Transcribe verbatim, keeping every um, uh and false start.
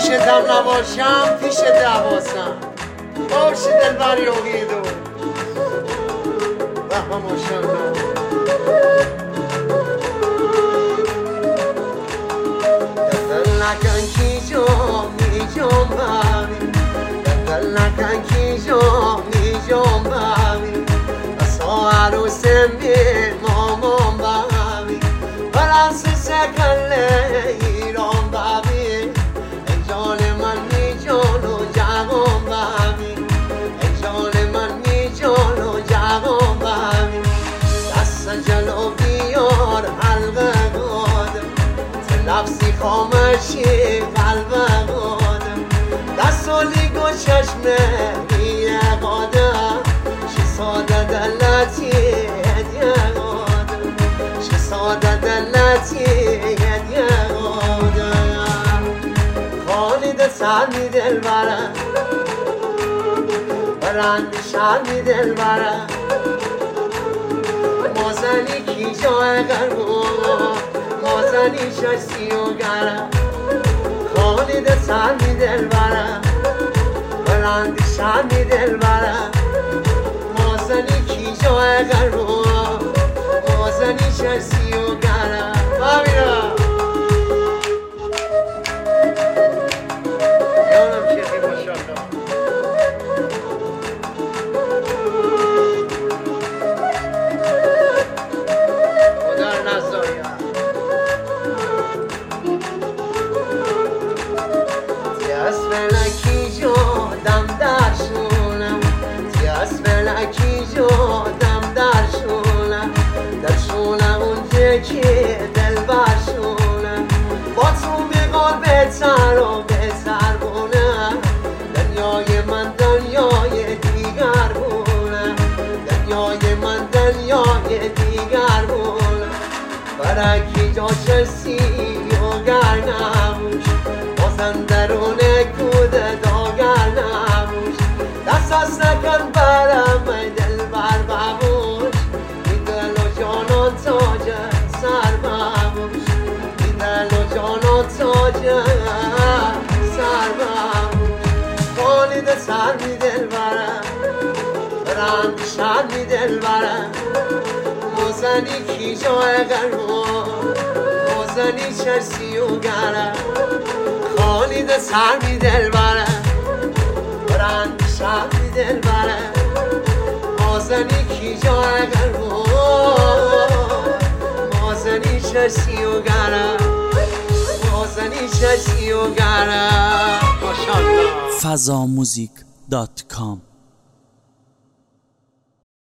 پیشتم نباشم پیش دواسم باشی دلبر یوگیدو و ماشالله دل نکن کی جو می جام بامی دل نکن کی جو می جام بامی اصلا عروسم می مامان بامی فرانس سکله ایران بامی انجال من می جانو جوان بامی انجال من می جانو جوان بامی دست جلو بیار حلقه گادم لفظی خامشی قلب قادم دستالی گو چشمه بیه قادم چه ساده دلتی هدیه قادم چه ساده دلتی هدیه قادم خالد سرمی دل بره برند شرمی دل بره مازنی کی جای قربو مازنی ششتی و گره خالد سرمی دل بره برند شرمی دل بره مازنی کی جای قربو مازنی ششتی و گره بابیرا یانم شیخی ماشالله فلکی جادم در شونم تیاس فلکی جادم در شونم در شونم اونجا که دل بر شونم با تو میگار بهتر و بهتر بونم دنیای من دنیای دیگر بونم دنیای من دنیای دیگر بونم برکی جا چسی و گر نموش بازم درونه کوده داگر نموش دست از نکن برم ای دل بر بموش این دل و جانان تاج سر بموش این دل و جانان تاج سر بموش خالد سر می دل برم برند شر می دل برم موزنی کی جای قربون موزنی چرسی و گرم خالد سر می دل بره برند شر می دل بره مازنی کی جای قربون مازنی چرسی و گرم مازنی چرسی و گرم ماشالله فضا موزیک دات کام